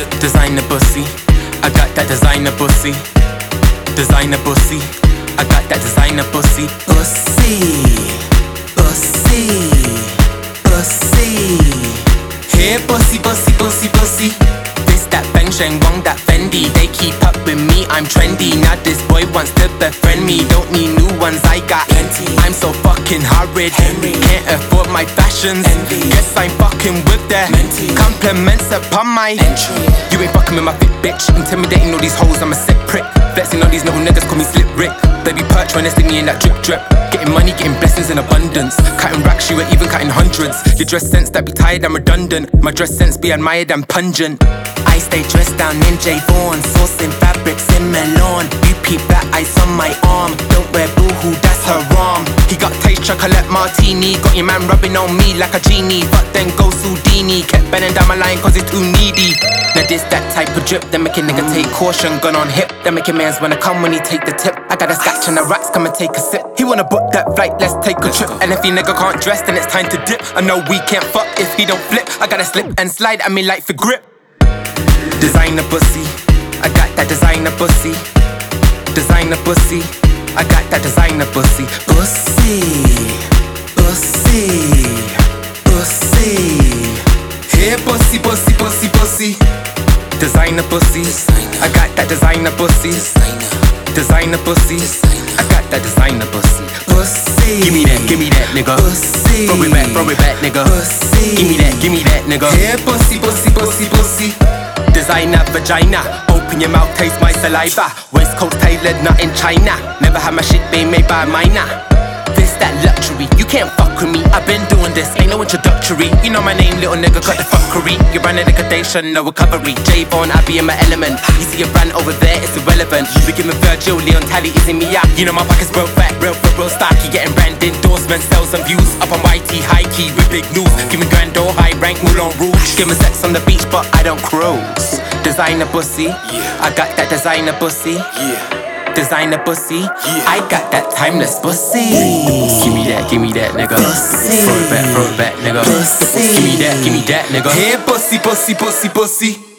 Designer pussy, I got that designer pussy. Designer pussy, I got that designer pussy. Pussy, pussy, pussy. Hey pussy, pussy, pussy, pussy. This that Bang Sheng Wong, that Fendi. They keep up with me, I'm trendy. Now this boy wants to befriend me. Don't need new ones, I got plenty. I'm so fucking horrid, can't afford my fashions. Guess I'm fucking with the compliments upon my entry. You ain't fucking with my fit bitch. Intimidating all these hoes, I'm a sick prick. Flexing on these little niggas, call me Slip Rick. Baby perch when they stick me in that drip drip. Getting money, getting blessings in abundance. Cutting racks, you ain't even cutting hundreds. Your dress sense that be tired and redundant. My dress sense be admired and pungent. I stay dressed down in J. Vaughan, sourcing fabrics in Milan. You peep that ice on my arm. Don't wear boohoo, that's haram. He got taste chocolate martini. Got your man rubbing on me like a genie. But then go Houdini. Kept bending down my line cause it's too needy. Now this that type of drip, then make a nigga take caution. Gun on hip, then make your mans wanna come when he take the tip. I got a scotch and the racks, come and take a sip. He wanna book that flight, let's take a trip. And if he nigga can't dress, then it's time to dip. I know we can't fuck if he don't flip. I gotta slip and slide, I mean like for grip. Designer pussy, I got that designer pussy. Designer pussy, I got that designer pussy. Pussy, pussy, pussy. Hey pussy, pussy, pussy, pussy. Designer pussy, I got that designer pussy. Designer pussy, I got that designer pussy. Pussy, give me that nigga. Pussy, throw it back nigga. Pussy, give me that nigga. Hey pussy, pussy, pussy, pussy. Designer vagina, open your mouth, taste my saliva. West Coast tailored, not in China. Never had my shit being made by a minor. This that luxury, you can't fuck with me. I've been doing this, ain't no introductory. You know my name, little nigga, got the fuckery. You're running liquidation, no recovery. J. Vaughan, I be in my element. You see a brand over there, it's irrelevant. You be giving Virgil, Leon Tally, is in me up. You know my pockets real fat, real stocky. Getting brand endorsements, sell some views. Up on YT, high key, with big news. Giving grand or high rank, Moulin Rouge. Giving sex on the beach, but I don't cruise. Designer pussy, I got that designer pussy. Designer pussy, I got that timeless pussy. Give me that nigga. Pussy. Throw it back nigga. Pussy. Give me that nigga. Hey pussy, pussy, pussy, pussy.